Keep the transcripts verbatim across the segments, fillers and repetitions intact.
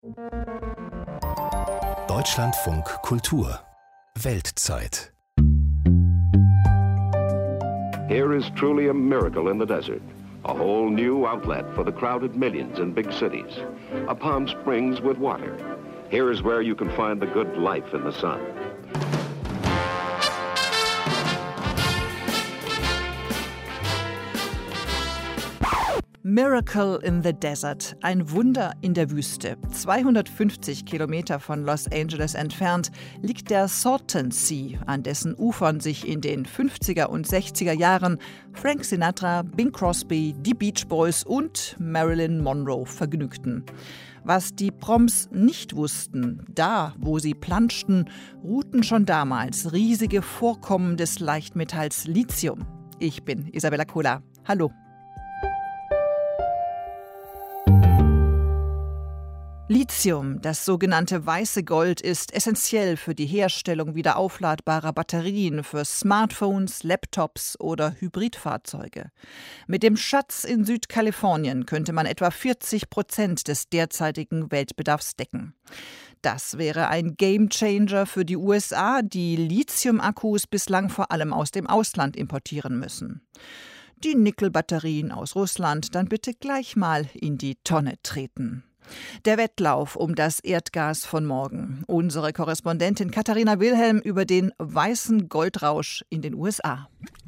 Deutschlandfunk Kultur Weltzeit. Here is truly a miracle in the desert. A whole new outlet for the crowded millions in big cities. A Palm Springs with water. Here is where you can find the good life in the sun. Miracle in the Desert, ein Wunder in der Wüste. zweihundertfünfzig Kilometer von Los Angeles entfernt liegt der Salton Sea, an dessen Ufern sich in den fünfziger und sechziger Jahren Frank Sinatra, Bing Crosby, die Beach Boys und Marilyn Monroe vergnügten. Was die Proms nicht wussten, da, wo sie planschten, ruhten schon damals riesige Vorkommen des Leichtmetalls Lithium. Ich bin Isabella Kohler. Hallo. Lithium, das sogenannte weiße Gold, ist essentiell für die Herstellung wieder aufladbarer Batterien für Smartphones, Laptops oder Hybridfahrzeuge. Mit dem Schatz in Südkalifornien könnte man etwa vierzig Prozent des derzeitigen Weltbedarfs decken. Das wäre ein Gamechanger für die U S A, die Lithium-Akkus bislang vor allem aus dem Ausland importieren müssen. Die Nickelbatterien aus Russland dann bitte gleich mal in die Tonne treten. Der Wettlauf um das Erdgas von morgen. Unsere Korrespondentin Katharina Wilhelm über den weißen Goldrausch in den U S A.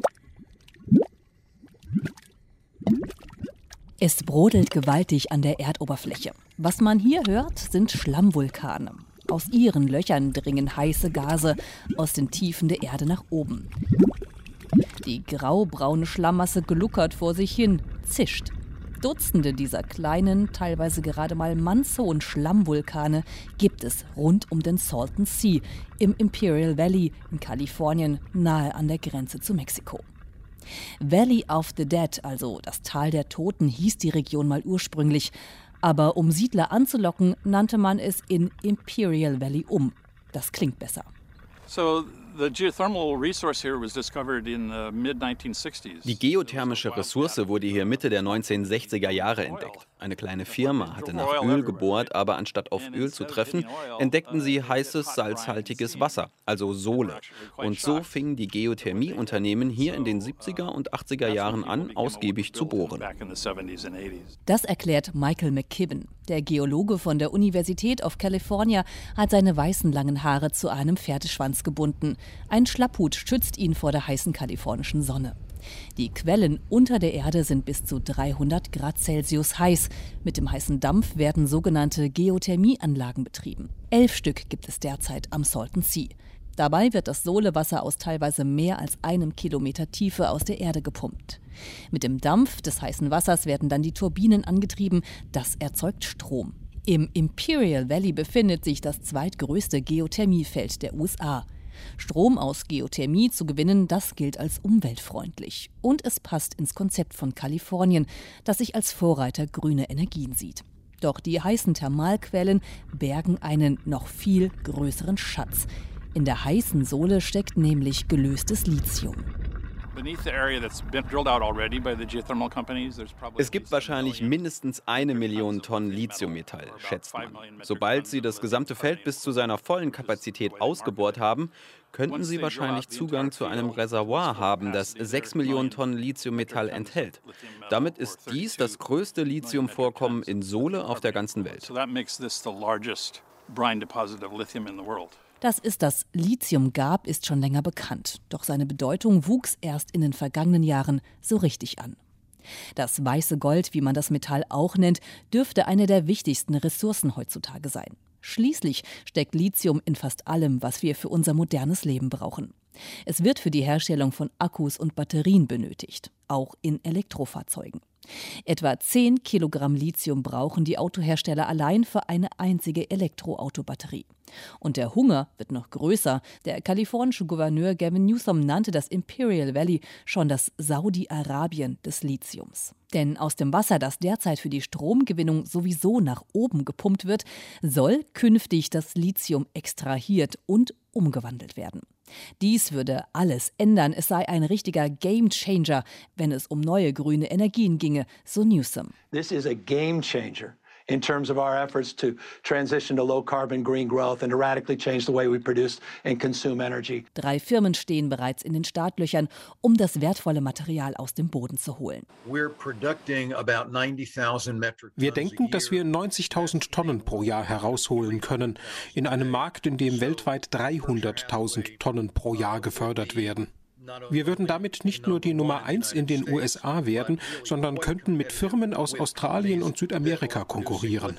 Es brodelt gewaltig an der Erdoberfläche. Was man hier hört, sind Schlammvulkane. Aus ihren Löchern dringen heiße Gase aus den Tiefen der Erde nach oben. Die graubraune Schlammmasse gluckert vor sich hin, zischt. Dutzende dieser kleinen, teilweise gerade mal mannshohen Schlammvulkane gibt es rund um den Salton Sea im Imperial Valley in Kalifornien, nahe an der Grenze zu Mexiko. Valley of the Dead, also das Tal der Toten, hieß die Region mal ursprünglich. Aber um Siedler anzulocken, nannte man es in Imperial Valley um. Das klingt besser. So the geothermal resource here was discovered in the mid nineteen sixties. Die geothermische Ressource wurde hier Mitte der neunzehnhundertsechziger Jahre entdeckt. Eine kleine Firma hatte nach Öl gebohrt, aber anstatt auf Öl zu treffen, entdeckten sie heißes, salzhaltiges Wasser, also Sole. Und so fingen die Geothermieunternehmen hier in den siebziger und achtziger Jahren an, ausgiebig zu bohren. Das erklärt Michael McKibben. Der Geologe von der Universität of California hat seine weißen langen Haare zu einem Pferdeschwanz gebunden. Ein Schlapphut schützt ihn vor der heißen kalifornischen Sonne. Die Quellen unter der Erde sind bis zu dreihundert Grad Celsius heiß. Mit dem heißen Dampf werden sogenannte Geothermieanlagen betrieben. Elf Stück gibt es derzeit am Salton Sea. Dabei wird das Solewasser aus teilweise mehr als einem Kilometer Tiefe aus der Erde gepumpt. Mit dem Dampf des heißen Wassers werden dann die Turbinen angetrieben. Das erzeugt Strom. Im Imperial Valley befindet sich das zweitgrößte Geothermiefeld der U S A. Strom aus Geothermie zu gewinnen, das gilt als umweltfreundlich. Und es passt ins Konzept von Kalifornien, das sich als Vorreiter grüner Energien sieht. Doch die heißen Thermalquellen bergen einen noch viel größeren Schatz. In der heißen Sohle steckt nämlich gelöstes Lithium. Es gibt wahrscheinlich mindestens eine Million Tonnen Lithiummetall, schätzt man. Sobald sie das gesamte Feld bis zu seiner vollen Kapazität ausgebohrt haben, könnten sie wahrscheinlich Zugang zu einem Reservoir haben, das sechs Millionen Tonnen Lithiummetall enthält. Damit ist dies das größte Lithiumvorkommen in Sole auf der ganzen Welt. Dass es das Lithium gab, ist schon länger bekannt. Doch seine Bedeutung wuchs erst in den vergangenen Jahren so richtig an. Das weiße Gold, wie man das Metall auch nennt, dürfte eine der wichtigsten Ressourcen heutzutage sein. Schließlich steckt Lithium in fast allem, was wir für unser modernes Leben brauchen. Es wird für die Herstellung von Akkus und Batterien benötigt, auch in Elektrofahrzeugen. Etwa zehn Kilogramm Lithium brauchen die Autohersteller allein für eine einzige Elektroautobatterie. Und der Hunger wird noch größer. Der kalifornische Gouverneur Gavin Newsom nannte das Imperial Valley schon das Saudi-Arabien des Lithiums. Denn aus dem Wasser, das derzeit für die Stromgewinnung sowieso nach oben gepumpt wird, soll künftig das Lithium extrahiert und umgewandelt werden. Dies würde alles ändern. Es sei ein richtiger Gamechanger, wenn es um neue grüne Energien ginge, so Newsom. This is a game changer. in terms of our efforts to transition to low carbon green growth and to radically change the way we produce and consume energy. Drei Firmen stehen bereits in den Startlöchern, um das wertvolle Material aus dem Boden zu holen. Wir denken, dass wir neunzigtausend Tonnen pro Jahr herausholen können, in einem Markt, in dem weltweit dreihunderttausend Tonnen pro Jahr gefördert werden. Wir würden damit nicht nur die Nummer eins in den U S A werden, sondern könnten mit Firmen aus Australien und Südamerika konkurrieren.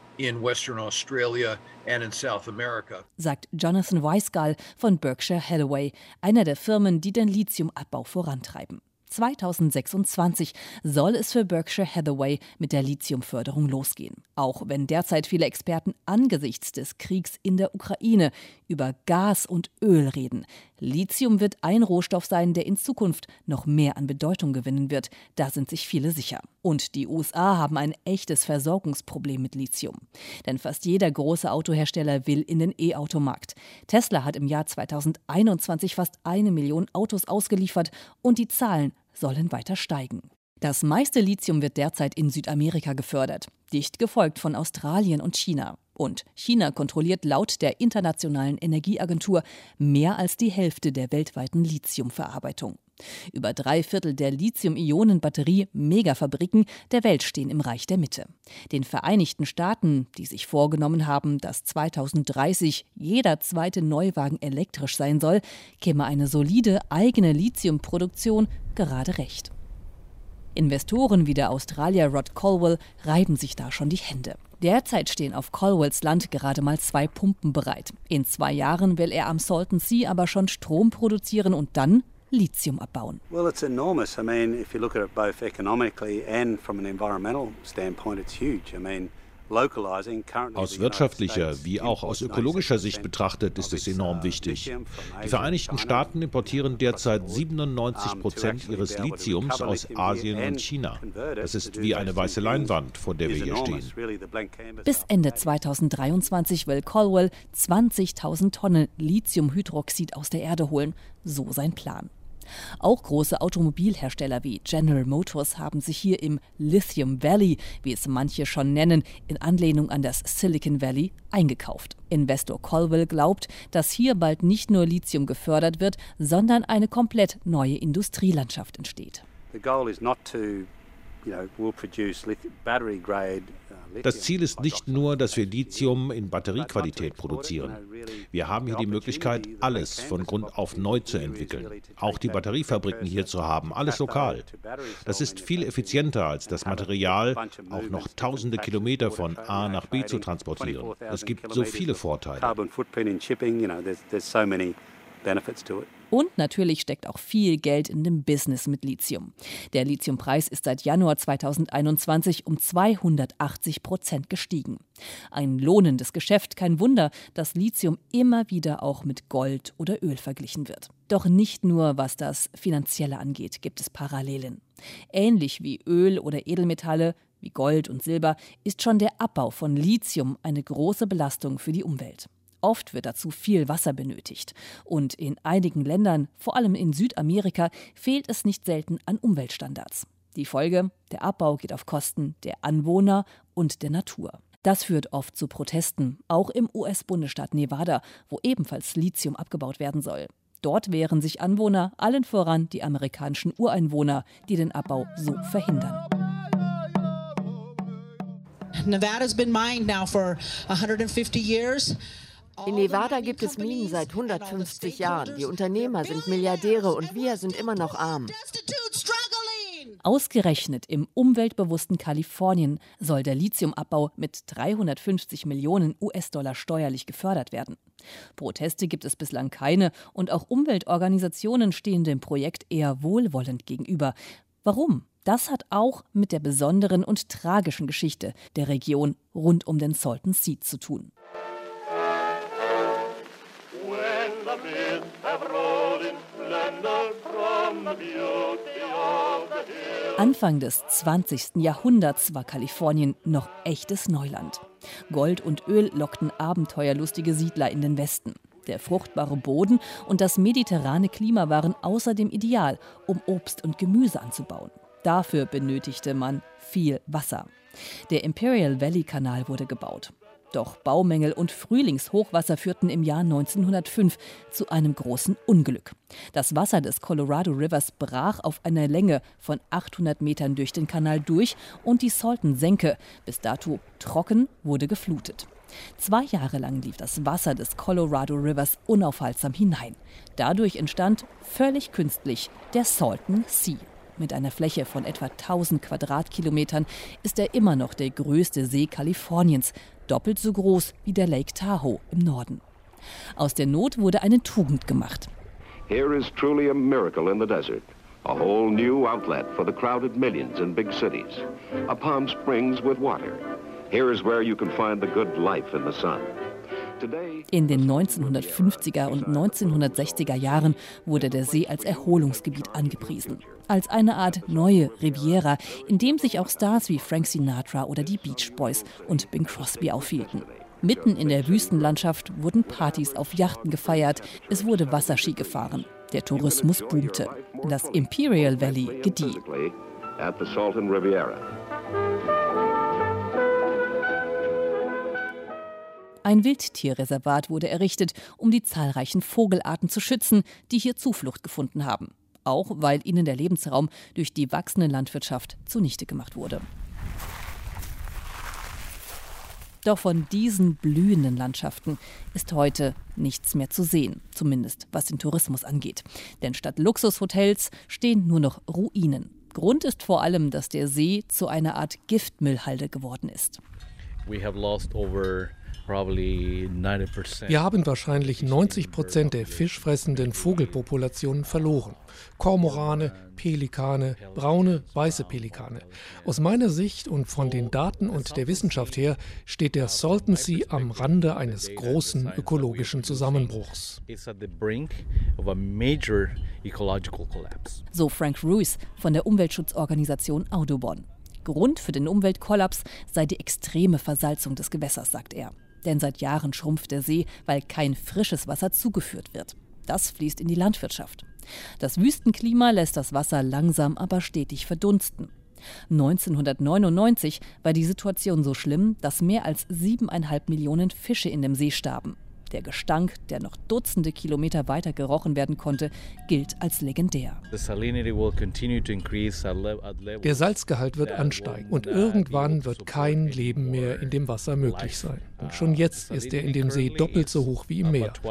Sagt Jonathan Weisgall von Berkshire Hathaway, einer der Firmen, die den Lithiumabbau vorantreiben. zweitausendsechsundzwanzig soll es für Berkshire Hathaway mit der Lithiumförderung losgehen. Auch wenn derzeit viele Experten angesichts des Kriegs in der Ukraine über Gas und Öl reden. Lithium wird ein Rohstoff sein, der in Zukunft noch mehr an Bedeutung gewinnen wird. Da sind sich viele sicher. Und die U S A haben ein echtes Versorgungsproblem mit Lithium. Denn fast jeder große Autohersteller will in den E-Automarkt. Tesla hat im Jahr zweitausendeinundzwanzig fast eine Million Autos ausgeliefert und die Zahlen sollen weiter steigen. Das meiste Lithium wird derzeit in Südamerika gefördert, dicht gefolgt von Australien und China. Und China kontrolliert laut der Internationalen Energieagentur mehr als die Hälfte der weltweiten Lithiumverarbeitung. Über drei Viertel der Lithium-Ionen-Batterie-Megafabriken der Welt stehen im Reich der Mitte. Den Vereinigten Staaten, die sich vorgenommen haben, dass zweitausenddreißig jeder zweite Neuwagen elektrisch sein soll, käme eine solide eigene Lithiumproduktion gerade recht. Investoren wie der Australier Rod Colwell reiben sich da schon die Hände. Derzeit stehen auf Colwells Land gerade mal zwei Pumpen bereit. In zwei Jahren will er am Salton Sea aber schon Strom produzieren und dann Lithium abbauen. Well, it's enormous. I mean, if you look at it both economically and from an environmental standpoint, it's huge. I mean, aus wirtschaftlicher wie auch aus ökologischer Sicht betrachtet ist es enorm wichtig. Die Vereinigten Staaten importieren derzeit siebenundneunzig Prozent ihres Lithiums aus Asien und China. Das ist wie eine weiße Leinwand, vor der wir hier stehen. Bis Ende zweitausenddreiundzwanzig will Colwell zwanzigtausend Tonnen Lithiumhydroxid aus der Erde holen. So sein Plan. Auch große Automobilhersteller wie General Motors haben sich hier im Lithium Valley, wie es manche schon nennen, in Anlehnung an das Silicon Valley, eingekauft. Investor Colwell glaubt, dass hier bald nicht nur Lithium gefördert wird, sondern eine komplett neue Industrielandschaft entsteht. The goal is not to, you know, we'll produce battery grade. Das Ziel ist nicht nur, dass wir Lithium in Batteriequalität produzieren. Wir haben hier die Möglichkeit, alles von Grund auf neu zu entwickeln. Auch die Batteriefabriken hier zu haben, alles lokal. Das ist viel effizienter, als das Material auch noch tausende Kilometer von A nach B zu transportieren. Es gibt so viele Vorteile. Und natürlich steckt auch viel Geld in dem Business mit Lithium. Der Lithiumpreis ist seit Januar zweitausendeinundzwanzig um zweihundertachtzig Prozent gestiegen. Ein lohnendes Geschäft, kein Wunder, dass Lithium immer wieder auch mit Gold oder Öl verglichen wird. Doch nicht nur was das Finanzielle angeht, gibt es Parallelen. Ähnlich wie Öl oder Edelmetalle, wie Gold und Silber, ist schon der Abbau von Lithium eine große Belastung für die Umwelt. Oft wird dazu viel Wasser benötigt. Und in einigen Ländern, vor allem in Südamerika, fehlt es nicht selten an Umweltstandards. Die Folge: der Abbau geht auf Kosten der Anwohner und der Natur. Das führt oft zu Protesten, auch im U S-Bundesstaat Nevada, wo ebenfalls Lithium abgebaut werden soll. Dort wehren sich Anwohner, allen voran die amerikanischen Ureinwohner, die den Abbau so verhindern. Nevada's been mined now for one hundred fifty years. In Nevada gibt es Minen seit hundertfünfzig Jahren. Die Unternehmer sind Milliardäre und wir sind immer noch arm. Ausgerechnet im umweltbewussten Kalifornien soll der Lithiumabbau mit dreihundertfünfzig Millionen U S-Dollar steuerlich gefördert werden. Proteste gibt es bislang keine und auch Umweltorganisationen stehen dem Projekt eher wohlwollend gegenüber. Warum? Das hat auch mit der besonderen und tragischen Geschichte der Region rund um den Salton Sea zu tun. Anfang des zwanzigsten Jahrhunderts war Kalifornien noch echtes Neuland. Gold und Öl lockten abenteuerlustige Siedler in den Westen. Der fruchtbare Boden und das mediterrane Klima waren außerdem ideal, um Obst und Gemüse anzubauen. Dafür benötigte man viel Wasser. Der Imperial Valley Kanal wurde gebaut. Doch Baumängel und Frühlingshochwasser führten im Jahr neunzehnhundertfünf zu einem großen Unglück. Das Wasser des Colorado Rivers brach auf einer Länge von achthundert Metern durch den Kanal durch und die Salton-Senke, bis dato trocken, wurde geflutet. Zwei Jahre lang lief das Wasser des Colorado Rivers unaufhaltsam hinein. Dadurch entstand völlig künstlich der Salton Sea. Mit einer Fläche von etwa tausend Quadratkilometern ist er immer noch der größte See Kaliforniens, doppelt so groß wie der Lake Tahoe im Norden. Aus der Not wurde eine Tugend gemacht. Here is truly a miracle in the desert. A whole new outlet for the crowded millions in big cities. A Palm Springs with water. Here is where you can find the good life in the sun. In den neunzehnhundertfünfziger und neunzehnhundertsechziger Jahren wurde der See als Erholungsgebiet angepriesen. Als eine Art neue Riviera, in dem sich auch Stars wie Frank Sinatra oder die Beach Boys und Bing Crosby aufhielten. Mitten in der Wüstenlandschaft wurden Partys auf Yachten gefeiert, es wurde Wasserski gefahren. Der Tourismus boomte. Das Imperial Valley gedieh. Ein Wildtierreservat wurde errichtet, um die zahlreichen Vogelarten zu schützen, die hier Zuflucht gefunden haben. Auch weil ihnen der Lebensraum durch die wachsende Landwirtschaft zunichte gemacht wurde. Doch von diesen blühenden Landschaften ist heute nichts mehr zu sehen, zumindest was den Tourismus angeht. Denn statt Luxushotels stehen nur noch Ruinen. Grund ist vor allem, dass der See zu einer Art Giftmüllhalde geworden ist. We have lost over Wir haben wahrscheinlich neunzig Prozent der fischfressenden Vogelpopulationen verloren. Kormorane, Pelikane, braune, weiße Pelikane. Aus meiner Sicht und von den Daten und der Wissenschaft her steht der Salton Sea am Rande eines großen ökologischen Zusammenbruchs. So Frank Ruiz von der Umweltschutzorganisation Audubon. Grund für den Umweltkollaps sei die extreme Versalzung des Gewässers, sagt er. Denn seit Jahren schrumpft der See, weil kein frisches Wasser zugeführt wird. Das fließt in die Landwirtschaft. Das Wüstenklima lässt das Wasser langsam, aber stetig verdunsten. neunzehnhundertneunundneunzig war die Situation so schlimm, dass mehr als siebeneinhalb Millionen Fische in dem See starben. Der Gestank, der noch Dutzende Kilometer weiter gerochen werden konnte, gilt als legendär. Der Salzgehalt wird ansteigen und irgendwann wird kein Leben mehr in dem Wasser möglich sein. Und schon jetzt ist er in dem See doppelt so hoch wie im Meer.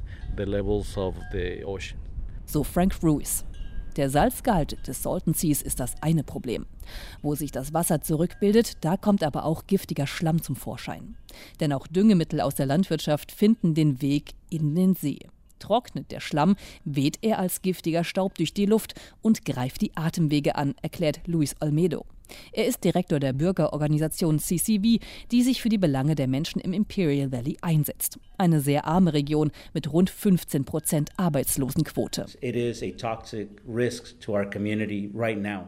So Frank Ruiz. Der Salzgehalt des Salton Seas ist das eine Problem. Wo sich das Wasser zurückbildet, da kommt aber auch giftiger Schlamm zum Vorschein. Denn auch Düngemittel aus der Landwirtschaft finden den Weg in den See. Trocknet der Schlamm, weht er als giftiger Staub durch die Luft und greift die Atemwege an, erklärt Luis Olmedo. Er ist Direktor der Bürgerorganisation C C V, die sich für die Belange der Menschen im Imperial Valley einsetzt. Eine sehr arme Region mit rund fünfzehn Prozent Arbeitslosenquote. It is a toxic risk to our community right now.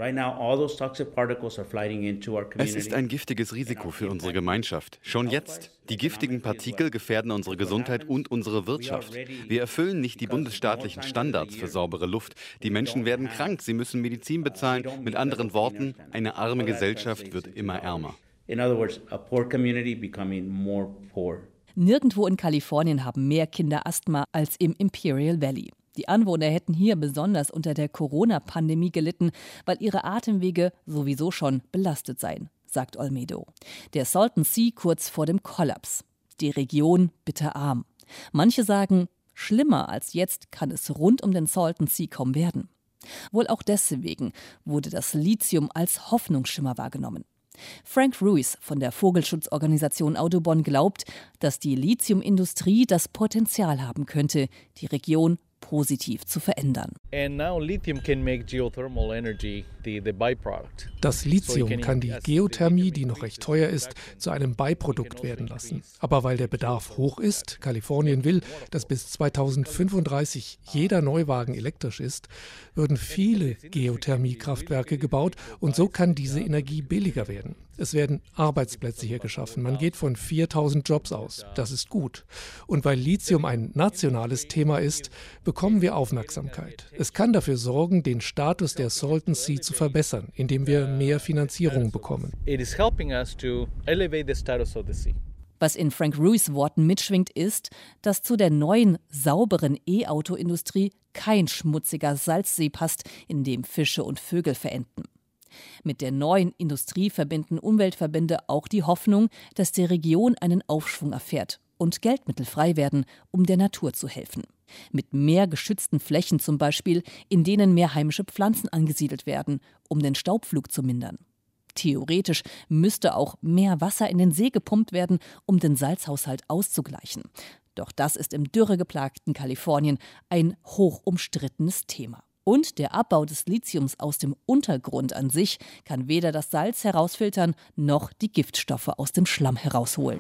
Es ist ein giftiges Risiko für unsere Gemeinschaft. Schon jetzt. Die giftigen Partikel gefährden unsere Gesundheit und unsere Wirtschaft. Wir erfüllen nicht die bundesstaatlichen Standards für saubere Luft. Die Menschen werden krank, sie müssen Medizin bezahlen. Mit anderen Worten, eine arme Gesellschaft wird immer ärmer. Nirgendwo in Kalifornien haben mehr Kinder Asthma als im Imperial Valley. Die Anwohner hätten hier besonders unter der Corona-Pandemie gelitten, weil ihre Atemwege sowieso schon belastet seien, sagt Olmedo. Der Salton Sea kurz vor dem Kollaps. Die Region bitterarm. Manche sagen, schlimmer als jetzt kann es rund um den Salton Sea kaum werden. Wohl auch deswegen wurde das Lithium als Hoffnungsschimmer wahrgenommen. Frank Ruiz von der Vogelschutzorganisation Audubon glaubt, dass die Lithiumindustrie das Potenzial haben könnte, die Region positiv zu verändern. Das Lithium kann die Geothermie, die noch recht teuer ist, zu einem Beiprodukt werden lassen. Aber weil der Bedarf hoch ist, Kalifornien will, dass bis zweitausendfünfunddreißig jeder Neuwagen elektrisch ist, würden viele Geothermiekraftwerke gebaut und so kann diese Energie billiger werden. Es werden Arbeitsplätze hier geschaffen. Man geht von viertausend Jobs aus. Das ist gut. Und weil Lithium ein nationales Thema ist, bekommen wir Aufmerksamkeit. Es kann dafür sorgen, den Status der Salton Sea zu verbessern, indem wir mehr Finanzierung bekommen. It is helping us to elevate the status of the sea. Was in Frank Ruiz Worten mitschwingt, ist, dass zu der neuen, sauberen E-Auto-Industrie kein schmutziger Salzsee passt, in dem Fische und Vögel verenden. Mit der neuen Industrie verbinden Umweltverbände auch die Hoffnung, dass die Region einen Aufschwung erfährt und Geldmittel frei werden, um der Natur zu helfen. Mit mehr geschützten Flächen zum Beispiel, in denen mehr heimische Pflanzen angesiedelt werden, um den Staubflug zu mindern. Theoretisch müsste auch mehr Wasser in den See gepumpt werden, um den Salzhaushalt auszugleichen. Doch das ist im dürregeplagten Kalifornien ein hoch umstrittenes Thema. Und der Abbau des Lithiums aus dem Untergrund an sich kann weder das Salz herausfiltern, noch die Giftstoffe aus dem Schlamm herausholen.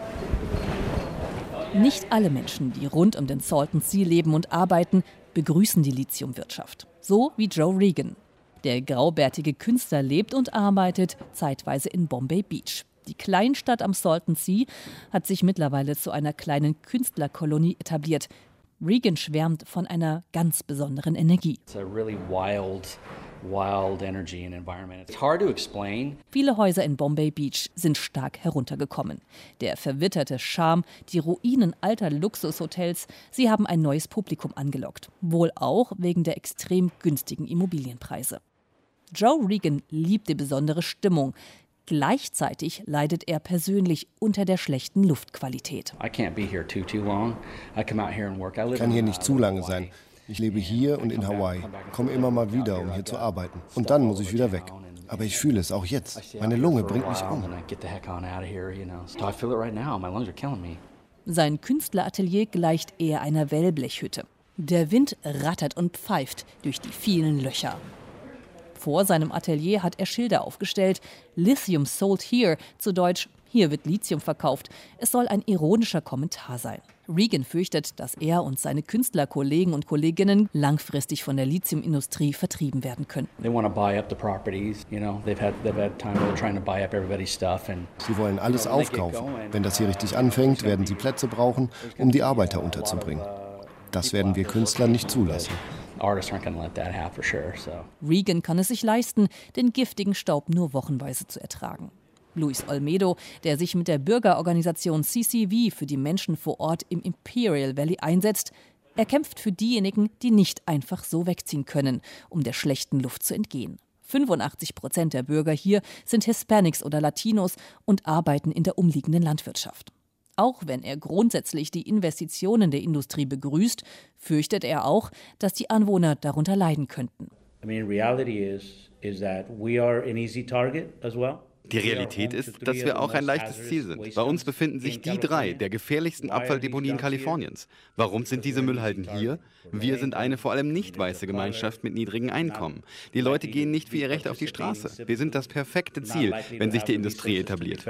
Nicht alle Menschen, die rund um den Salton Sea leben und arbeiten, begrüßen die Lithiumwirtschaft. So wie Joe Regan. Der graubärtige Künstler lebt und arbeitet zeitweise in Bombay Beach. Die Kleinstadt am Salton Sea hat sich mittlerweile zu einer kleinen Künstlerkolonie etabliert. Regan schwärmt von einer ganz besonderen Energie. It's a really wild, wild energy and environment. It's hard to explain. Viele Häuser in Bombay Beach sind stark heruntergekommen. Der verwitterte Charme, die Ruinen alter Luxushotels, sie haben ein neues Publikum angelockt. Wohl auch wegen der extrem günstigen Immobilienpreise. Joe Regan liebt die besondere Stimmung. Gleichzeitig leidet er persönlich unter der schlechten Luftqualität. Ich kann hier nicht zu lange sein. Ich lebe hier und in Hawaii, komme immer mal wieder, um hier zu arbeiten. Und dann muss ich wieder weg. Aber ich fühle es auch jetzt. Meine Lunge bringt mich um. Sein Künstleratelier gleicht eher einer Wellblechhütte. Der Wind rattert und pfeift durch die vielen Löcher. Vor seinem Atelier hat er Schilder aufgestellt. Lithium sold here, zu Deutsch, hier wird Lithium verkauft. Es soll ein ironischer Kommentar sein. Regan fürchtet, dass er und seine Künstlerkollegen und Kolleginnen langfristig von der Lithiumindustrie vertrieben werden könnten. Sie wollen alles aufkaufen. Wenn das hier richtig anfängt, werden sie Plätze brauchen, um die Arbeiter unterzubringen. Das werden wir Künstler nicht zulassen. Regan kann es sich leisten, den giftigen Staub nur wochenweise zu ertragen. Luis Olmedo, der sich mit der Bürgerorganisation C C V für die Menschen vor Ort im Imperial Valley einsetzt, er kämpft für diejenigen, die nicht einfach so wegziehen können, um der schlechten Luft zu entgehen. fünfundachtzig Prozent der Bürger hier sind Hispanics oder Latinos und arbeiten in der umliegenden Landwirtschaft. Auch wenn er grundsätzlich die Investitionen der Industrie begrüßt, fürchtet er auch, dass die Anwohner darunter leiden könnten. I mean, reality is, is that we are an easy target as well. Die Realität ist, dass wir auch ein leichtes Ziel sind. Bei uns befinden sich die drei der gefährlichsten Abfalldeponien Kaliforniens. Warum sind diese Müllhalden hier? Wir sind eine vor allem nicht weiße Gemeinschaft mit niedrigen Einkommen. Die Leute gehen nicht für ihr Recht auf die Straße. Wir sind das perfekte Ziel, wenn sich die Industrie etabliert.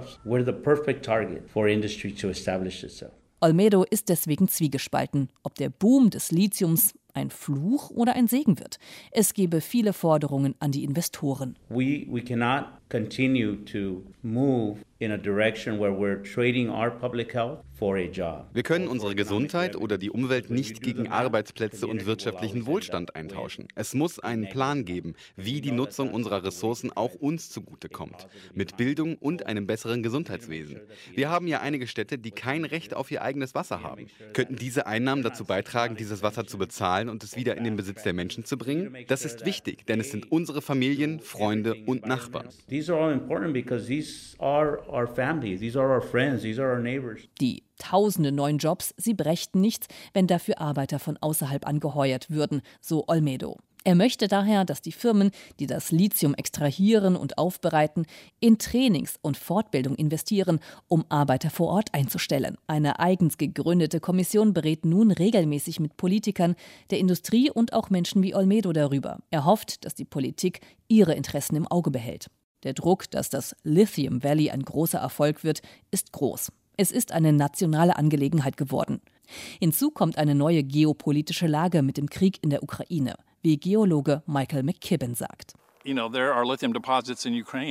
Olmedo ist deswegen zwiegespalten, ob der Boom des Lithiums ein Fluch oder ein Segen wird. Es gebe viele Forderungen an die Investoren. We, we cannot continue to move in a direction where we're trading our public health for a job. Wir können unsere Gesundheit oder die Umwelt nicht gegen Arbeitsplätze und wirtschaftlichen Wohlstand eintauschen. Es muss einen Plan geben, wie die Nutzung unserer Ressourcen auch uns zugutekommt. Mit Bildung und einem besseren Gesundheitswesen. Wir haben ja einige Städte, die kein Recht auf ihr eigenes Wasser haben. Könnten diese Einnahmen dazu beitragen, dieses Wasser zu bezahlen und es wieder in den Besitz der Menschen zu bringen? Das ist wichtig, denn es sind unsere Familien, Freunde und Nachbarn. These are all important because these are our families, these are our friends, these are our neighbors. Die tausende neuen Jobs, sie brächten nichts, wenn dafür Arbeiter von außerhalb angeheuert würden, so Olmedo. Er möchte daher, dass die Firmen, die das Lithium extrahieren und aufbereiten, in Trainings und Fortbildung investieren, um Arbeiter vor Ort einzustellen. Eine eigens gegründete Kommission berät nun regelmäßig mit Politikern der Industrie und auch Menschen wie Olmedo darüber. Er hofft, dass die Politik ihre Interessen im Auge behält. Der Druck, dass das Lithium Valley ein großer Erfolg wird, ist groß. Es ist eine nationale Angelegenheit geworden. Hinzu kommt eine neue geopolitische Lage mit dem Krieg in der Ukraine, wie Geologe Michael McKibben sagt. You know, there are lithium deposits in Ukraine.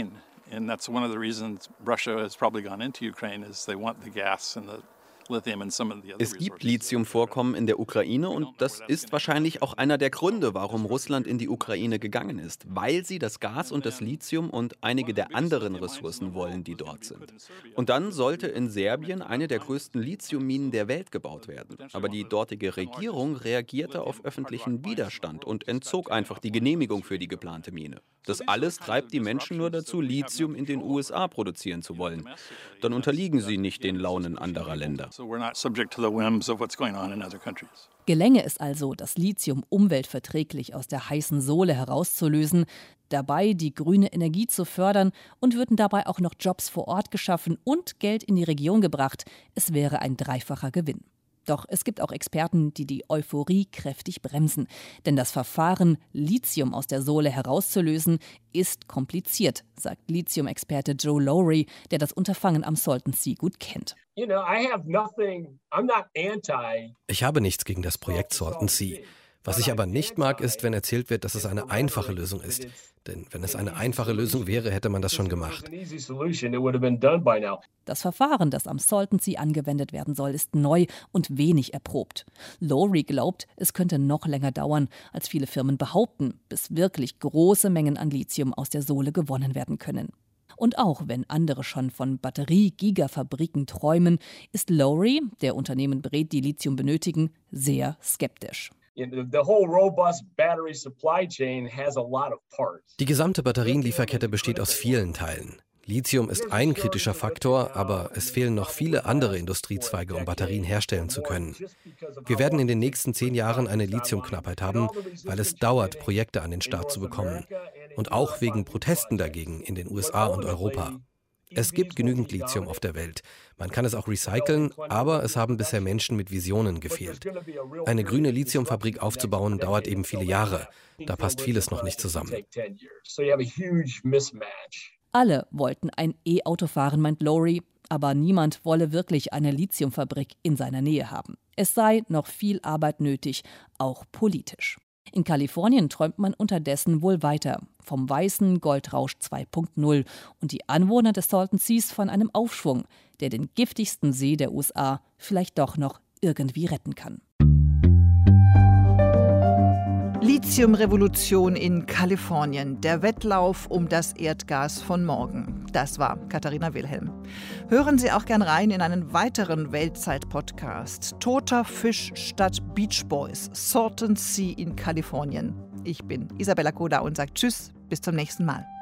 And that's one of the reasons Russia has probably gone into Ukraine is they want the gas and the lithium and some of the other Es gibt Lithiumvorkommen in der Ukraine und das ist wahrscheinlich auch einer der Gründe, warum Russland in die Ukraine gegangen ist, weil sie das Gas und das Lithium und einige der anderen Ressourcen wollen, die dort sind. Und dann sollte in Serbien eine der größten Lithiumminen der Welt gebaut werden. Aber die dortige Regierung reagierte auf öffentlichen Widerstand und entzog einfach die Genehmigung für die geplante Mine. Das alles treibt die Menschen nur dazu, Lithium in den U S A produzieren zu wollen. Dann unterliegen sie nicht den Launen anderer Länder. Gelänge es also, das Lithium umweltverträglich aus der heißen Sohle herauszulösen, dabei die grüne Energie zu fördern und würden dabei auch noch Jobs vor Ort geschaffen und Geld in die Region gebracht, es wäre ein dreifacher Gewinn. Doch es gibt auch Experten, die die Euphorie kräftig bremsen. Denn das Verfahren, Lithium aus der Sohle herauszulösen, ist kompliziert, sagt Lithium-Experte Joe Lowry, der das Unterfangen am Salton Sea gut kennt. Ich habe nichts gegen das Projekt Salton Sea. Was ich aber nicht mag, ist, wenn erzählt wird, dass es eine einfache Lösung ist. Denn wenn es eine einfache Lösung wäre, hätte man das schon gemacht. Das Verfahren, das am Salton Sea angewendet werden soll, ist neu und wenig erprobt. Lowry glaubt, es könnte noch länger dauern, als viele Firmen behaupten, bis wirklich große Mengen an Lithium aus der Sohle gewonnen werden können. Und auch wenn andere schon von Batterie-Gigafabriken träumen, ist Lowry, der Unternehmen berät, die Lithium benötigen, sehr skeptisch. Die gesamte Batterienlieferkette besteht aus vielen Teilen. Lithium ist ein kritischer Faktor, aber es fehlen noch viele andere Industriezweige, um Batterien herstellen zu können. Wir werden in den nächsten zehn Jahren eine Lithiumknappheit haben, weil es dauert, Projekte an den Start zu bekommen. Und auch wegen Protesten dagegen in den U S A und Europa. Es gibt genügend Lithium auf der Welt. Man kann es auch recyceln, aber es haben bisher Menschen mit Visionen gefehlt. Eine grüne Lithiumfabrik aufzubauen, dauert eben viele Jahre. Da passt vieles noch nicht zusammen. Alle wollten ein E-Auto fahren, meint Lowry, aber niemand wolle wirklich eine Lithiumfabrik in seiner Nähe haben. Es sei noch viel Arbeit nötig, auch politisch. In Kalifornien träumt man unterdessen wohl weiter vom weißen Goldrausch zwei Punkt null und die Anwohner des Salton Seas von einem Aufschwung, der den giftigsten See der U S A vielleicht doch noch irgendwie retten kann. Lithiumrevolution in Kalifornien. Der Wettlauf um das Erdgas von morgen. Das war Katharina Wilhelm. Hören Sie auch gern rein in einen weiteren Weltzeit-Podcast. Toter Fisch statt Beach Boys. Salton Sea in Kalifornien. Ich bin Isabella Koda und sage Tschüss, bis zum nächsten Mal.